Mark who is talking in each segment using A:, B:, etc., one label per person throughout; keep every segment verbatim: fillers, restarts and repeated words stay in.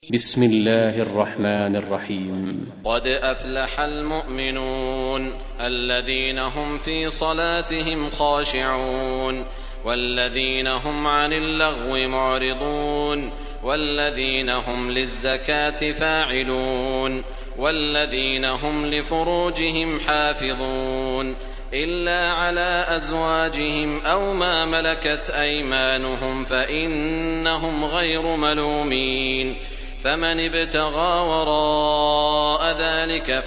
A: بسم الله الرحمن الرحيم.
B: قد أفلح المؤمنون الذين هم في صلاتهم خاشعون والذين هم عن اللغو معرضون والذين هم للزكاة فاعلون والذين هم لفروجهم حافظون إلا على أزواجهم أو ما ملكت أيمانهم فإنهم غير ملومين. فمن ابتغى وراء ذلك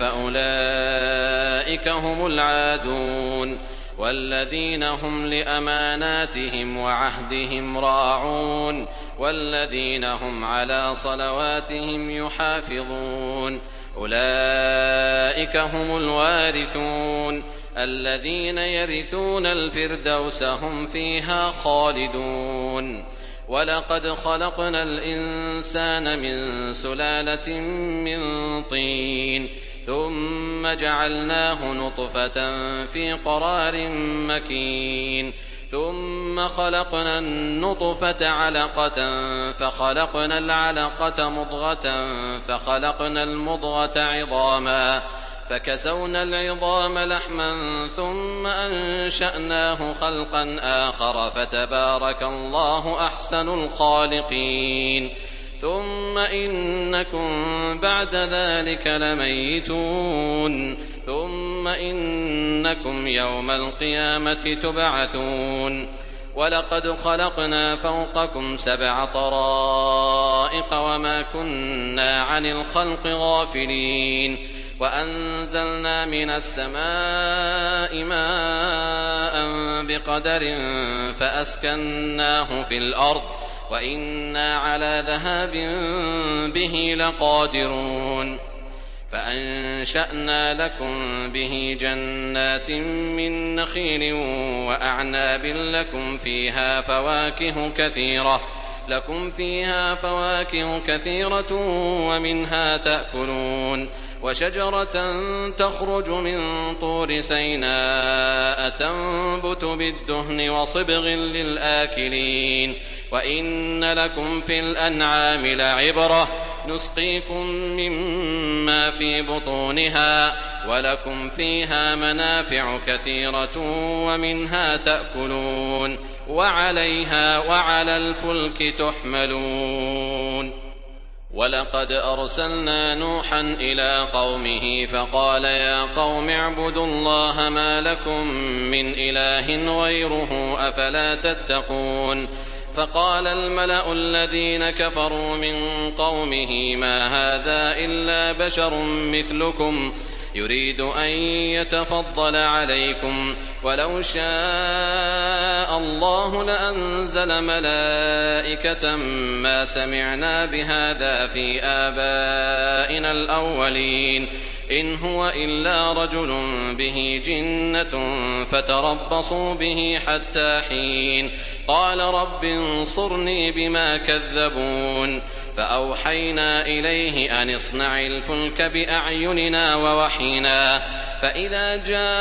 B: فأولئك هم العادون. والذين هم لأماناتهم وعهدهم راعون والذين هم على صلواتهم يحافظون أولئك هم الوارثون الذين يرثون الفردوس هم فيها خالدون. ولقد خلقنا الإنسان من سلالة من طين ثم جعلناه نطفة في قرار مكين ثم خلقنا النطفة علقة فخلقنا العلقة مضغة فخلقنا المضغة عظاما فكسونا العظام لحما ثم أنشأناه خلقا آخر فتبارك الله أحسن الخالقين. ثم إنكم بعد ذلك لميتون ثم إنكم يوم القيامة تبعثون. ولقد خلقنا فوقكم سبع طرائق وما كنا عن الخلق غافلين وأنزلنا من السماء ماء بقدر فأسكناه في الأرض وإنا على ذهاب به لقادرون. فأنشأنا لكم به جنات من نخيل وأعناب لكم فيها فواكه كثيرة لكم فيها فواكه كثيرة ومنها تأكلون. وشجرة تخرج من طور سيناء تنبت بالدهن وصبغ للآكلين. وإن لكم في الأنعام لعبرة نسقيكم مما في بطونها ولكم فيها منافع كثيرة ومنها تأكلون وعليها وعلى الفلك تحملون. ولقد أرسلنا نوحا إلى قومه فقال يا قوم اعبدوا الله ما لكم من إله غيره أفلا تتقون. فقال الملأ الذين كفروا من قومه ما هذا إلا بشر مثلكم يريد أن يتفضل عليكم ولو شاء الله لأنزل ملائكة ما سمعنا بهذا في آبائنا الأولين إن هو إلا رجل به جنة فتربصوا به حتى حين. قال رب انصرني بما كذبون. فأوحينا إليه أن اصنع الفلك بأعيننا ووحينا فإذا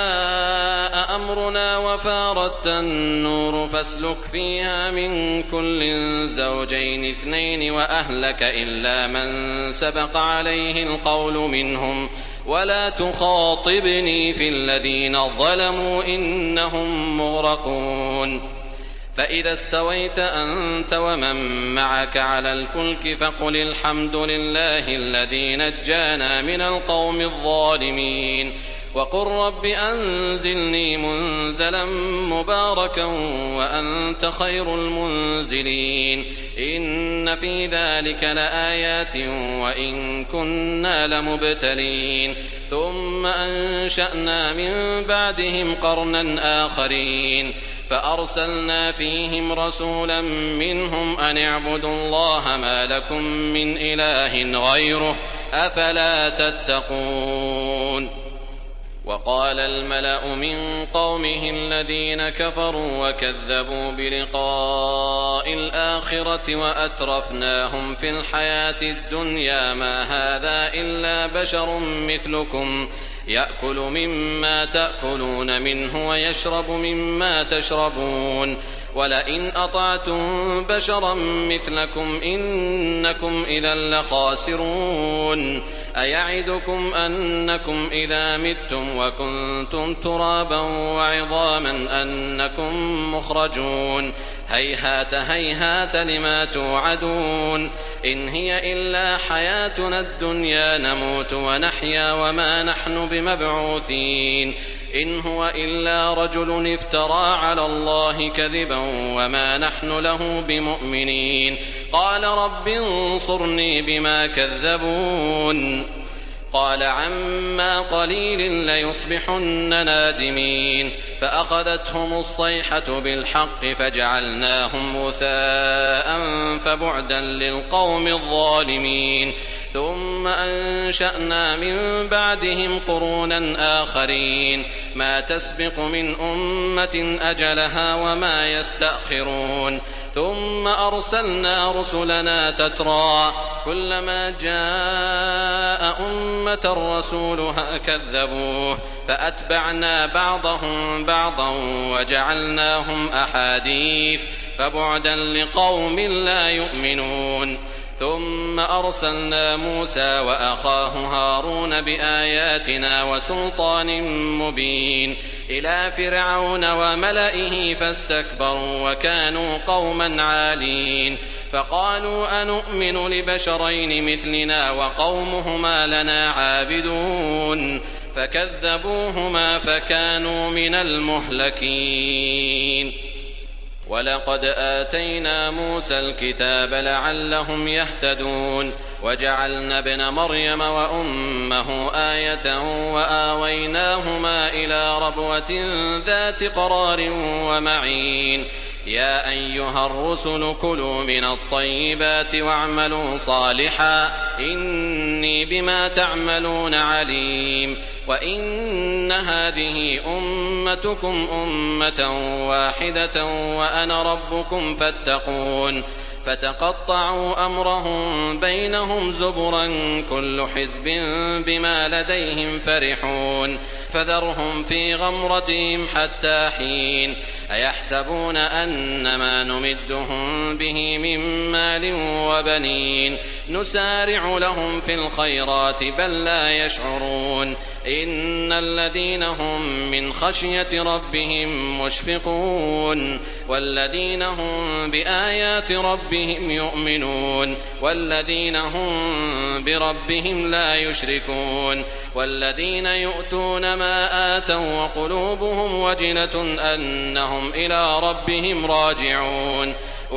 B: جاء أمرنا وفارت النور فاسلك فيها من كل زوجين اثنين وأهلك إلا من سبق عليه القول منهم ولا تخاطبني في الذين ظلموا إنهم مغرقون. فإذا استويت أنت ومن معك على الفلك فقل الحمد لله الذي نجانا من القوم الظالمين وقل رب أنزلني منزلا مباركا وأنت خير المنزلين. إن في ذلك لآيات وإن كنا لمبتلين. ثم أنشأنا من بعدهم قرنا آخرين فأرسلنا فيهم رسولا منهم أن اعبدوا الله ما لكم من إله غيره أفلا تتقون. وقال الملأ من قومه الذين كفروا وكذبوا بلقاء الآخرة وأترفناهم في الحياة الدنيا ما هذا إلا بشر مثلكم يأكل مما تأكلون منه ويشرب مما تشربون ولئن أطعتم بشرا مثلكم إنكم إذا لخاسرون أيعدكم أنكم إذا متم وكنتم ترابا وعظاما أنكم مخرجون هيهات هيهات لما توعدون إن هي إلا حياتنا الدنيا نموت ونحيا وما نحن بمبعوثين إن هو إلا رجل افترى على الله كذبا وما نحن له بمؤمنين قال رب انصرني بما كذبون قال عما قليل ليصبحن نادمين فأخذتهم الصيحة بالحق فجعلناهم غثاء فبعدا للقوم الظالمين ثم أنشأنا من بعدهم قرونا آخرين ما تسبق من أمة أجلها وما يستأخرون ثم أرسلنا رسلنا تترى كلما جاء أمة رسولها كذبوه فأتبعنا بعضهم بعضا وجعلناهم أحاديث فبعدا لقوم لا يؤمنون ثم أرسلنا موسى وأخاه هارون بآياتنا وسلطان مبين إلى فرعون وملئه فاستكبروا وكانوا قوما عالين فقالوا أنؤمن لبشرين مثلنا وقومهما لنا عابدون فكذبوهما فكانوا من المهلكين ولقد آتينا موسى الكتاب لعلهم يهتدون وجعلنا ابن مريم وأمه آية وآويناهما إلى ربوة ذات قرار ومعين يا أيها الرسل كلوا من الطيبات واعملوا صالحا إني بما تعملون عليم وإن هذه أمتكم أمة واحدة وأنا ربكم فاتقون فتقطعوا أمرهم بينهم زبرا كل حزب بما لديهم فرحون فذرهم في غمرتهم حتى حين أيحسبون أن ما نمدهم به من مال وبنين نسارع لهم في الخيرات بل لا يشعرون إن الذين هم من خشية ربهم مشفقون والذين هم بآيات ربهم يؤمنون والذين هم بربهم لا يشركون والذين يؤتون ما آتوا وقلوبهم وجلة أنهم إلى ربهم راجعون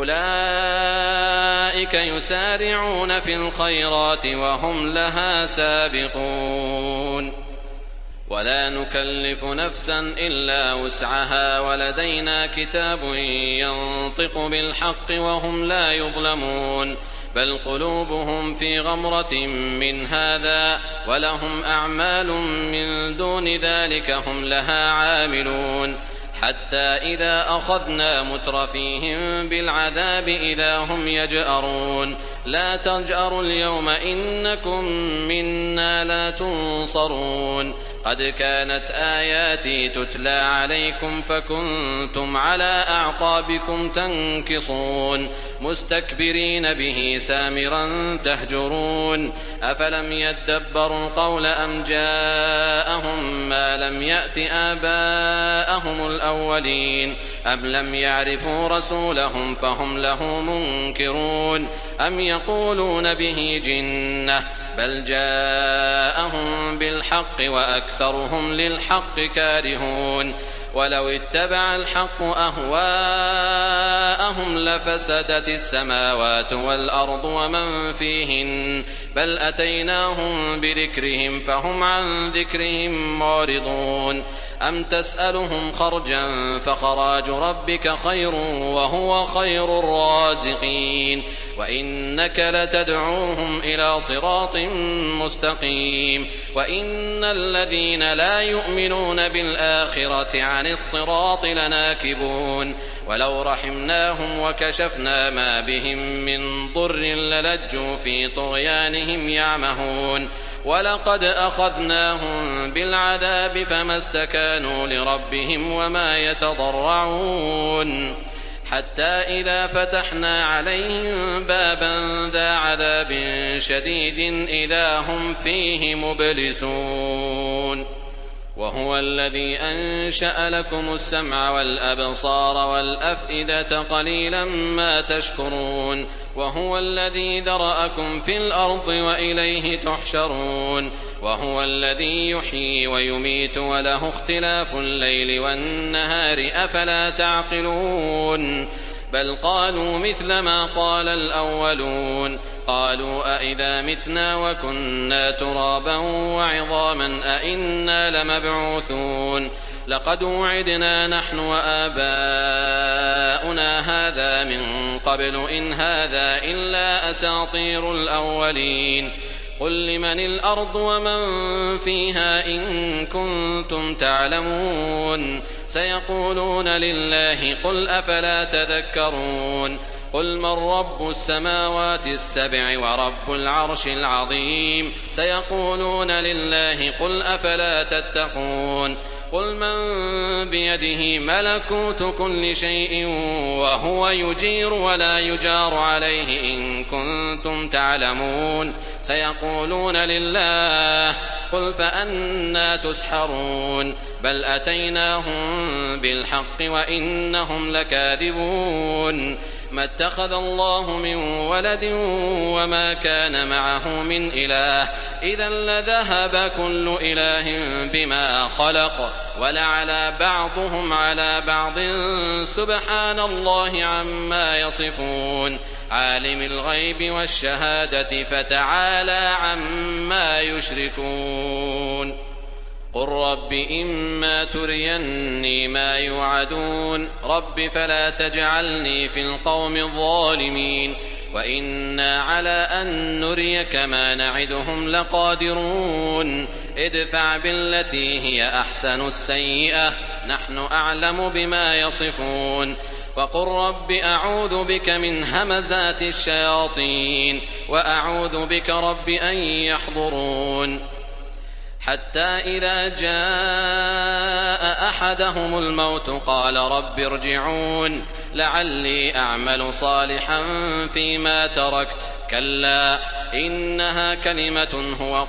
B: أولئك يسارعون في الخيرات وهم لها سابقون ولا نكلف نفسا إلا وسعها ولدينا كتاب ينطق بالحق وهم لا يظلمون بل قلوبهم في غمرة من هذا ولهم أعمال من دون ذلك هم لها عاملون حتى إذا أخذنا مترفيهم بالعذاب إذا هم يجأرون لا تجأروا اليوم إنكم منا لا تنصرون قد كانت آياتي تتلى عليكم فكنتم على أعقابكم تنكصون مستكبرين به سامرا تهجرون أفلم يدبروا القول أم جاءهم ما لم يأت آباءهم الأولين أم لم يعرفوا رسولهم فهم له منكرون أم يقولون به جنة بل جاءهم بالحق وأكثرهم للحق كارهون ولو اتبع الحق أهواءهم لفسدت السماوات والأرض ومن فيهن بل أتيناهم بذكرهم فهم عن ذكرهم معرضون أم تسألهم خرجا فخراج ربك خير وهو خير الرازقين وإنك لتدعوهم إلى صراط مستقيم وإن الذين لا يؤمنون بالآخرة عن الصراط لناكبون ولو رحمناهم وكشفنا ما بهم من ضر للجوا في طغيانهم يعمهون ولقد أخذناهم بالعذاب فما استكانوا لربهم وما يتضرعون حتى إذا فتحنا عليهم بابا ذا عذاب شديد إذا هم فيه مبلسون وهو الذي أنشأ لكم السمع والأبصار والأفئدة قليلا ما تشكرون وهو الذي ذرأكم في الأرض وإليه تحشرون وهو الذي يحيي ويميت وله اختلاف الليل والنهار أفلا تعقلون بل قالوا مثل ما قال الأولون قالوا أئذا متنا وكنا ترابا وعظاما أئنا لمبعوثون لقد وعدنا نحن وآباؤنا هذا من قبل إن هذا إلا أساطير الأولين قل لمن الأرض ومن فيها إن كنتم تعلمون سيقولون لله قل أفلا تذكرون قل من رب السماوات السبع ورب العرش العظيم سيقولون لله قل أفلا تتقون قل من بيده ملكوت كل شيء وهو يجير ولا يجار عليه إن كنتم تعلمون سيقولون لله قل فأنى تسحرون بل أتيناهم بالحق وإنهم لكاذبون ما اتخذ الله من ولد وما كان معه من إله إذا لذهب كل إله بما خلق ولعلى بعضهم على بعض سبحان الله عما يصفون عالم الغيب والشهادة فتعالى عما يشركون قل رب إما تريني ما يوعدون رب فلا تجعلني في القوم الظالمين وإنا على أن نريك ما نعدهم لقادرون ادفع بالتي هي أحسن السيئة نحن أعلم بما يصفون وقل رب أعوذ بك من همزات الشياطين وأعوذ بك رب أن يحضرون حتى إذا جاء أحدهم الموت قال رب ارجعون لعلي أعمل صالحا فيما تركت كلا إنها كلمة هو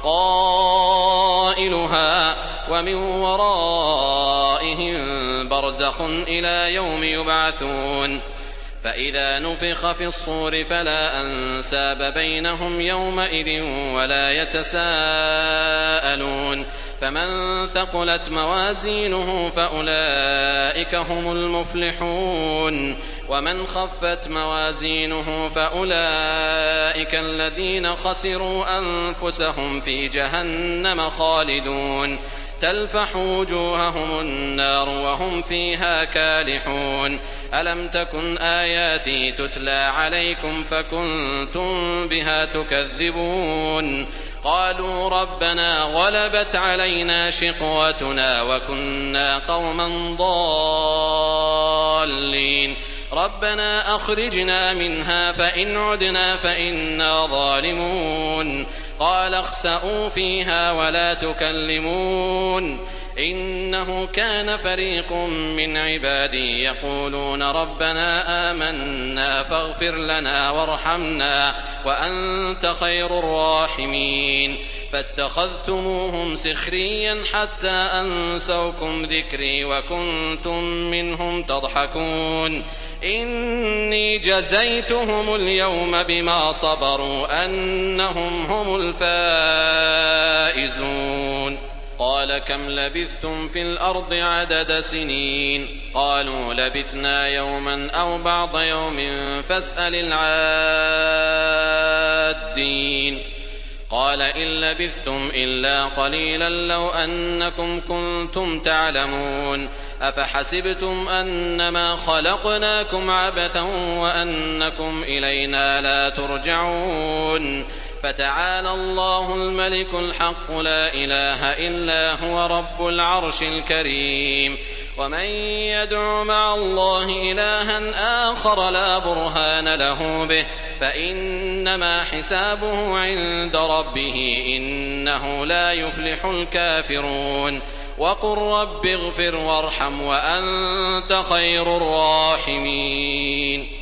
B: قائلها ومن ورائهم برزخ إلى يوم يبعثون فإذا نفخ في الصور فلا أنساب بينهم يومئذ ولا يتساءلون فمن ثقلت موازينه فأولئك هم المفلحون ومن خفت موازينه فأولئك الذين خسروا أنفسهم في جهنم خالدون تلفح وجوههم النار وهم فيها كالحون ألم تكن آياتي تتلى عليكم فكنتم بها تكذبون قالوا ربنا غلبت علينا شقوتنا وكنا قوما ضالين ربنا أخرجنا منها فإن عدنا فإنا ظالمون قال اخسئوا فيها ولا تكلمون إنه كان فريق من عبادي يقولون ربنا آمنا فاغفر لنا وارحمنا وأنت خير الراحمين فاتخذتموهم سخريا حتى أنسوكم ذكري وكنتم منهم تضحكون إني جزيتهم اليوم بما صبروا أنهم هم الفائزون قال كم لبثتم في الأرض عدد سنين قالوا لبثنا يوما أو بعض يوم فاسأل العادين قال إن لبثتم إلا قليلا لو أنكم كنتم تعلمون أفحسبتم أنما خلقناكم عبثا وأنكم إلينا لا ترجعون فتعالى الله الملك الحق لا إله إلا هو رب العرش الكريم ومن يدع مع الله إلها آخر لا برهان له به فإنما حسابه عند ربه إنه لا يفلح الكافرون وقل رب اغفر وارحم وأنت خير الراحمين.